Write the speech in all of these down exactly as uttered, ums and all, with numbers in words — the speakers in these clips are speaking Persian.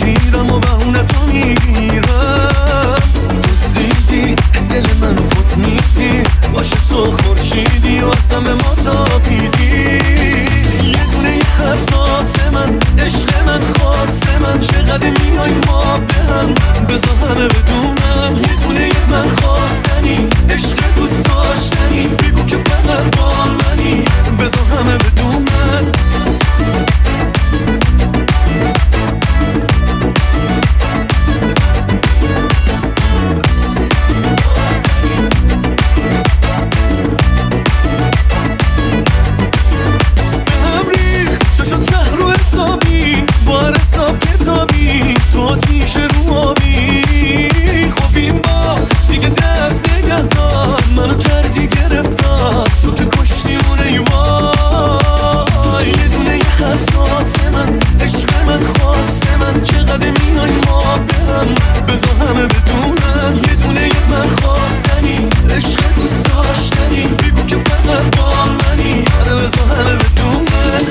میگیرم و بهونه تو میگیرم. دوستیدی دل من پس میدی، باشه تو خورشیدی و اصلا به ما تابیدی. یه دونه یه حساس من، عشق من، خواست من، چقدر میای ما به هم، بذار همه بدونم. یه دونه یه من خواستنی، عشق دوست داشتنی، بگو که فقط با منی، بذار همه بدونم. تو تیشه رو آبی خوبیم با دیگه دست نگه دار، منو کردی گرفتار، تو که کشتی اون ایوان. یه دونه یه حساس من، عشق من، خواست من، چقدر میای ما برم، بذار همه بدونن. یه دونه یه من خواستنی، عشق دوست داشتنی، بگو که فقط با منی، آره بذار همه بدونن.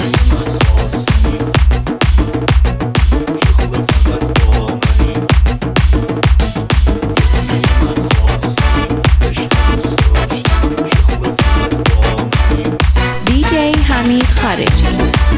حمید خارجی.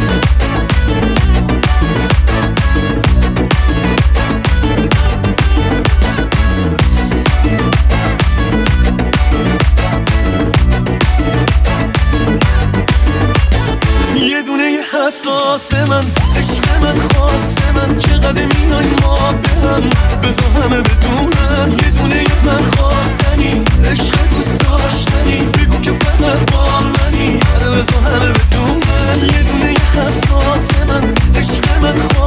یه دونه یه حساس من، عشق من، خواست من، چقدر میای ما به هم، بذار همه بدونن. یه دونه یه من خواستنی، عشق دوست داشتنی، بگو که فقط با منی، آره بذار همه بدونن. یه دونه یه حساس من، عشق من، خواست